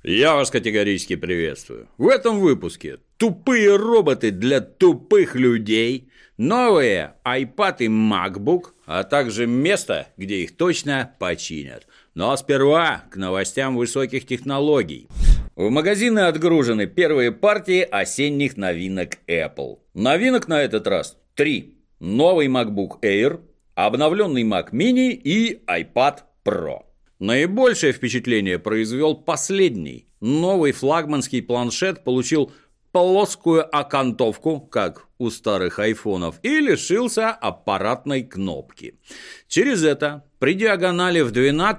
Я вас категорически приветствую. В этом выпуске тупые роботы для тупых людей, новые iPad и MacBook, а также место, где их точно починят. Но сперва к новостям высоких технологий. В магазины отгружены первые партии осенних новинок Apple. Новинок на этот раз 3. Новый MacBook Air, обновленный Mac Mini и iPad Pro. Наибольшее впечатление произвел последний. Новый флагманский планшет получил плоскую окантовку, как у старых айфонов, и лишился аппаратной кнопки. Через это при диагонали в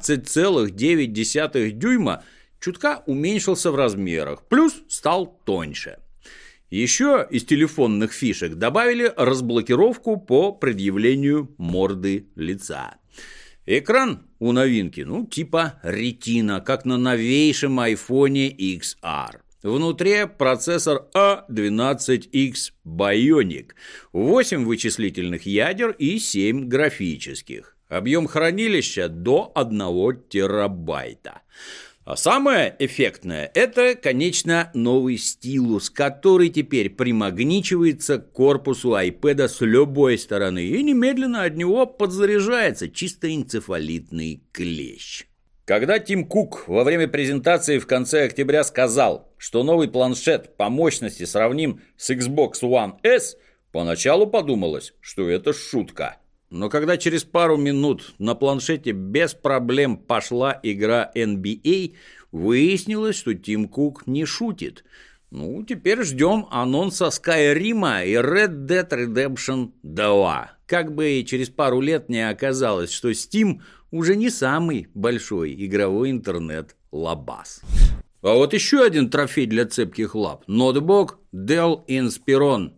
12,9 дюйма чутка уменьшился в размерах, плюс стал тоньше. Еще из телефонных фишек добавили разблокировку по предъявлению морды лица. Экран у новинки, типа ретина, как на новейшем iPhone XR. Внутри процессор A12X Bionic, 8 вычислительных ядер и 7 графических. Объем хранилища до 1 терабайта. А самое эффектное – это, конечно, новый стилус, который теперь примагничивается к корпусу iPad с любой стороны и немедленно от него подзаряжается чисто энцефалитный клещ. Когда Тим Кук во время презентации в конце октября сказал, что новый планшет по мощности сравним с Xbox One S, поначалу подумалось, что это шутка. Но когда через пару минут на планшете без проблем пошла игра NBA, выяснилось, что Тим Кук не шутит. Теперь ждем анонса Skyrim и Red Dead Redemption 2. Как бы через пару лет не оказалось, что Steam уже не самый большой игровой интернет-лабаз. А вот еще один трофей для цепких лап – ноутбук Dell Inspiron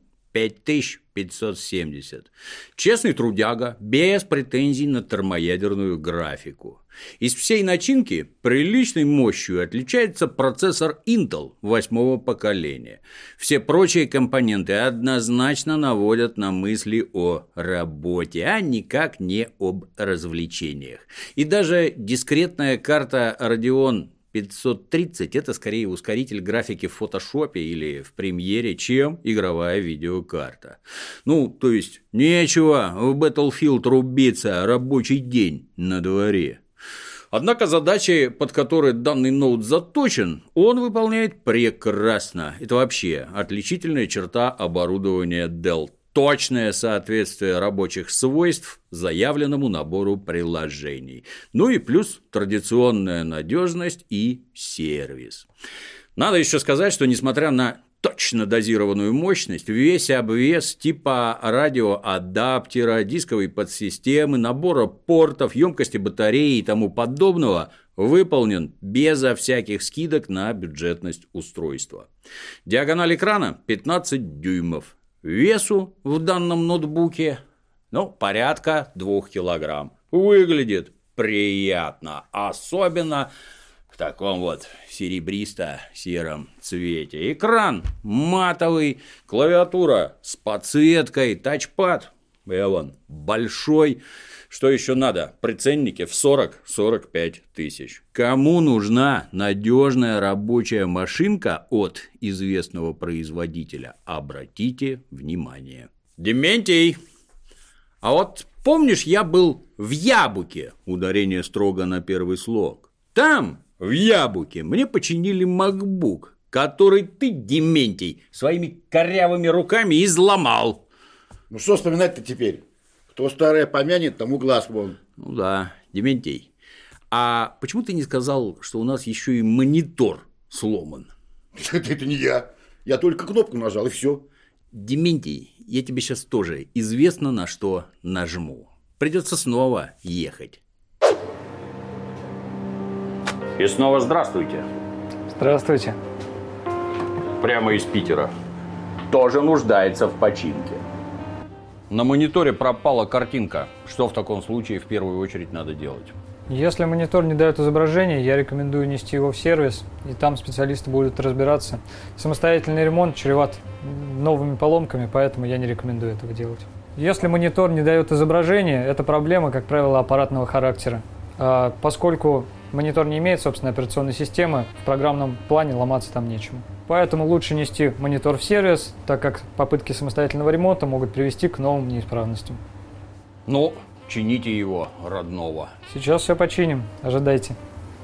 5570. Честный трудяга, без претензий на термоядерную графику. Из всей начинки приличной мощью отличается процессор Intel 8-го поколения. Все прочие компоненты однозначно наводят на мысли о работе, а никак не об развлечениях. И даже дискретная карта Radeon 530 – это скорее ускоритель графики в фотошопе или в премьере, чем игровая видеокарта. То есть нечего в Battlefield рубиться, рабочий день на дворе. Однако задачи, под которые данный ноут заточен, он выполняет прекрасно. Это вообще отличительная черта оборудования Dell. Точное соответствие рабочих свойств заявленному набору приложений. И плюс традиционная надежность и сервис. Надо еще сказать, что несмотря на точно дозированную мощность, весь обвес типа радиоадаптера, дисковой подсистемы, набора портов, емкости батареи и тому подобного выполнен безо всяких скидок на бюджетность устройства. Диагональ экрана 15 дюймов. Весу в данном ноутбуке, порядка 2 килограмм. Выглядит приятно, особенно в таком вот серебристо-сером цвете. Экран матовый, клавиатура с подсветкой, тачпад большой. Что еще надо? При ценнике в 40-45 тысяч. Кому нужна надежная рабочая машинка от известного производителя? Обратите внимание. Дементий, а вот помнишь, я был в Ябуке? Ударение строго на первый слог. Там, в Ябуке, мне починили MacBook, который ты, Дементий, своими корявыми руками изломал. Что вспоминать-то теперь? Кто старое помянет, тому глаз вон. Да, Дементий. А почему ты не сказал, что у нас еще и монитор сломан? Это не я. Я только кнопку нажал, и все. Дементий, я тебе сейчас тоже известно на что нажму. Придется снова ехать. И снова здравствуйте. Здравствуйте. Прямо из Питера. Тоже нуждается в починке. На мониторе пропала картинка. Что в таком случае в первую очередь надо делать? Если монитор не дает изображения, я рекомендую нести его в сервис, и там специалисты будут разбираться. Самостоятельный ремонт чреват новыми поломками, поэтому я не рекомендую этого делать. Если монитор не дает изображения, это проблема, как правило, аппаратного характера. Поскольку Монитор не имеет собственной операционной системы, в программном плане ломаться там нечему. Поэтому лучше нести монитор в сервис, так как попытки самостоятельного ремонта могут привести к новым неисправностям. Ну, чините его, родного. Сейчас все починим, ожидайте.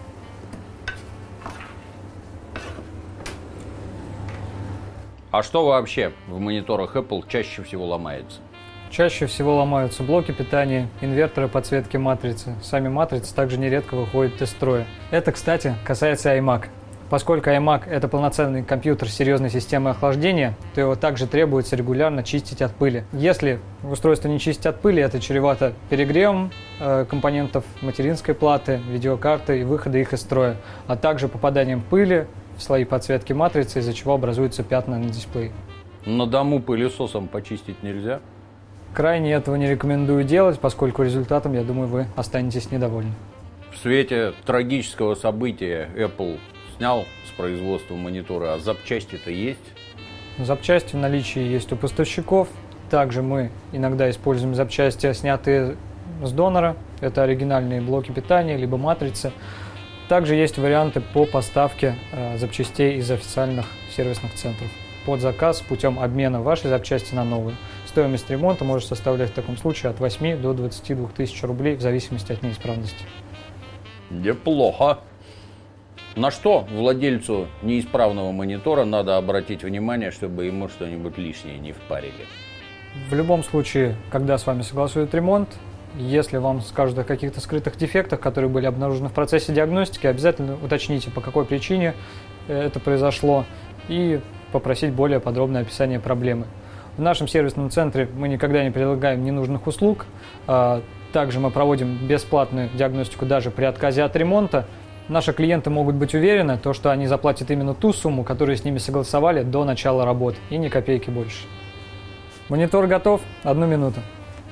А что вообще в мониторах Apple чаще всего ломается? Чаще всего ломаются блоки питания, инверторы подсветки матрицы. Сами матрицы также нередко выходят из строя. Это, кстати, касается iMac. Поскольку iMac – это полноценный компьютер с серьезной системой охлаждения, то его также требуется регулярно чистить от пыли. Если устройство не чистить от пыли, это чревато перегревом компонентов материнской платы, видеокарты и выхода их из строя, а также попаданием пыли в слои подсветки матрицы, из-за чего образуются пятна на дисплее. На дому пылесосом почистить нельзя? Крайне этого не рекомендую делать, поскольку результатом, я думаю, вы останетесь недовольны. В свете трагического события Apple снял с производства монитора, а запчасти-то есть? Запчасти в наличии есть у поставщиков. Также мы иногда используем запчасти, снятые с донора. Это оригинальные блоки питания, либо матрицы. Также есть варианты по поставке запчастей из официальных сервисных центров под заказ путем обмена вашей запчасти на новую. Стоимость ремонта может составлять в таком случае от 8 до 22 тысяч рублей в зависимости от неисправности. Неплохо. На что владельцу неисправного монитора надо обратить внимание, чтобы ему что-нибудь лишнее не впарили? В любом случае, когда с вами согласуют ремонт, если вам скажут о каких-то скрытых дефектах, которые были обнаружены в процессе диагностики, обязательно уточните, по какой причине это произошло, и попросить более подробное описание проблемы. В нашем сервисном центре мы никогда не предлагаем ненужных услуг. Также мы проводим бесплатную диагностику даже при отказе от ремонта. Наши клиенты могут быть уверены, что они заплатят именно ту сумму, которую с ними согласовали до начала работы, и ни копейки больше. Монитор готов. 1 минуту.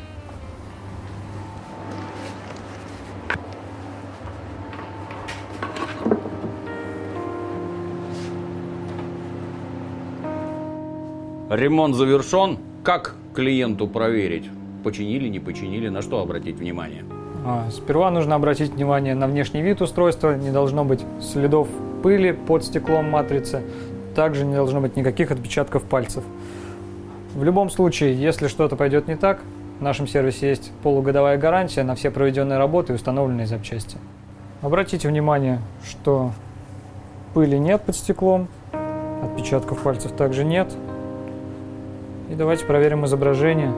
Ремонт завершен. Как клиенту проверить? Починили, не починили, на что обратить внимание? Сперва нужно обратить внимание на внешний вид устройства. Не должно быть следов пыли под стеклом матрицы. Также не должно быть никаких отпечатков пальцев. В любом случае, если что-то пойдет не так, в нашем сервисе есть полугодовая гарантия на все проведенные работы и установленные запчасти. Обратите внимание, что пыли нет под стеклом, отпечатков пальцев также нет. И давайте проверим изображение.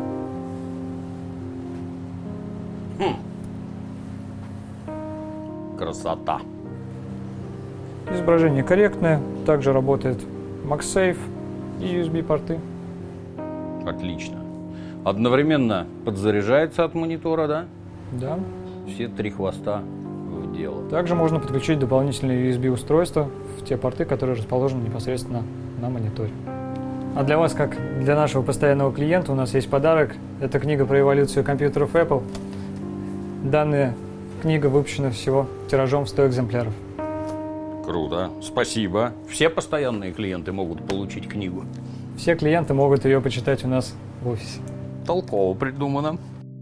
Красота. Изображение корректное. Также работает MagSafe и USB-порты. Отлично. Одновременно подзаряжается от монитора, да? Да. Все 3 хвоста в дело. Также можно подключить дополнительные USB-устройства в те порты, которые расположены непосредственно на мониторе. А для вас, как для нашего постоянного клиента, у нас есть подарок. Это книга про эволюцию компьютеров Apple. Данная книга выпущена всего тиражом в 100 экземпляров. Круто. Спасибо. Все постоянные клиенты могут получить книгу. Все клиенты могут ее почитать у нас в офисе. Толково придумано.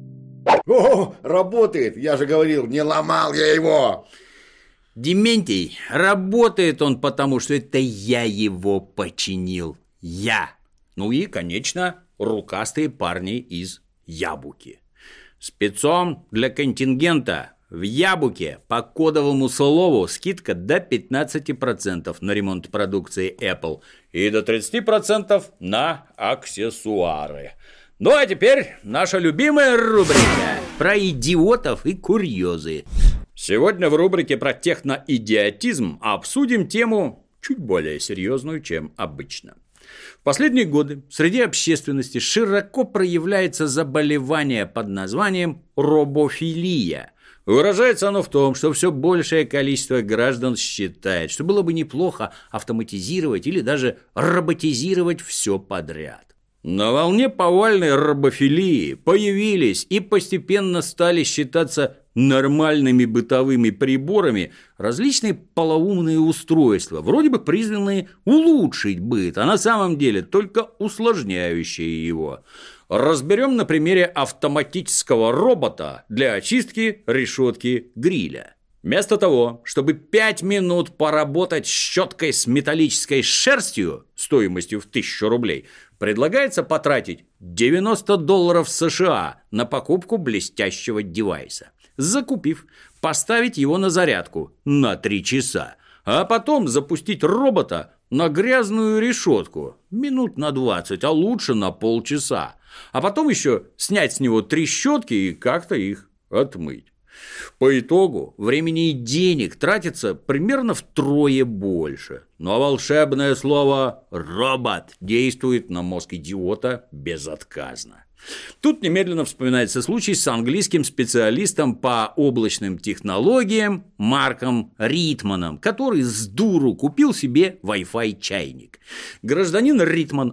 О, работает! Я же говорил, не ломал я его! Дементий, работает он потому, что это я его починил. Я. Ну и, конечно, рукастые парни из Ябуки. Спецом для контингента в Ябуке по кодовому слову скидка до 15% на ремонт продукции Apple и до 30% на аксессуары. Ну а теперь наша любимая рубрика про идиотов и курьезы. Сегодня в рубрике про техноидиотизм обсудим тему чуть более серьезную, чем обычно. В последние годы среди общественности широко проявляется заболевание под названием робофилия. Выражается оно в том, что все большее количество граждан считает, что было бы неплохо автоматизировать или даже роботизировать все подряд. На волне повальной робофилии появились и постепенно стали считаться нормальными бытовыми приборами различные полоумные устройства, вроде бы призванные улучшить быт, а на самом деле только усложняющие его. Разберем на примере автоматического робота для очистки решетки гриля. Вместо того, чтобы 5 минут поработать щеткой с металлической шерстью стоимостью в 1000 рублей, предлагается потратить $90 США на покупку блестящего девайса. Закупив, поставить его на зарядку на 3 часа, а потом запустить робота на грязную решетку минут на 20, а лучше на полчаса, а потом еще снять с него трещотки и как-то их отмыть. По итогу времени и денег тратится примерно втрое больше, но волшебное слово «робот» действует на мозг идиота безотказно. Тут немедленно вспоминается случай с английским специалистом по облачным технологиям Марком Ритманом, который с дуру купил себе Wi-Fi чайник. Гражданин Ритман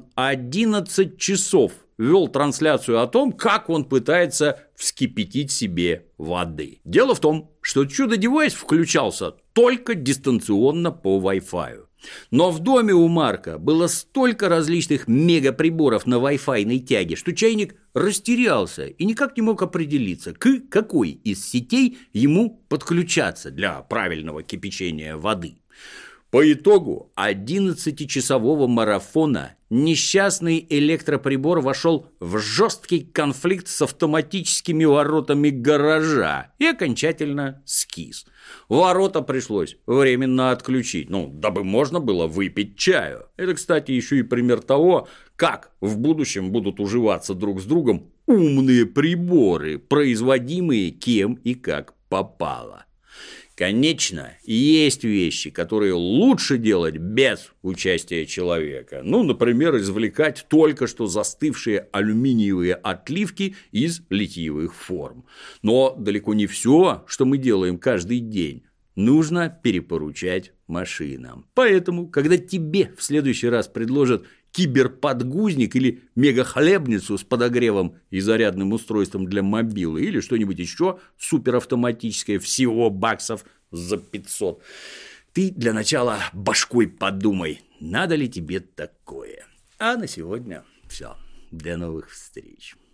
11 часов вел трансляцию о том, как он пытается вскипятить себе воды. Дело в том, что чудо-девайс включался только дистанционно по Wi-Fi. Но в доме у Марка было столько различных мегаприборов на Wi-Fi тяге, что чайник растерялся и никак не мог определиться, к какой из сетей ему подключаться для правильного кипячения воды. По итогу 11-часового марафона несчастный электроприбор вошел в жесткий конфликт с автоматическими воротами гаража и окончательно скис. Ворота пришлось временно отключить, дабы можно было выпить чаю. Это, кстати, еще и пример того, как в будущем будут уживаться друг с другом умные приборы, производимые кем и как попало. Конечно, есть вещи, которые лучше делать без участия человека. Например, извлекать только что застывшие алюминиевые отливки из литьевых форм. Но далеко не все, что мы делаем каждый день, нужно перепоручать машинам. Поэтому, когда тебе в следующий раз предложат киберподгузник или мегахлебницу с подогревом и зарядным устройством для мобилы или что-нибудь еще суперавтоматическое всего баксов за 500, ты для начала башкой подумай, надо ли тебе такое. А на сегодня все. До новых встреч.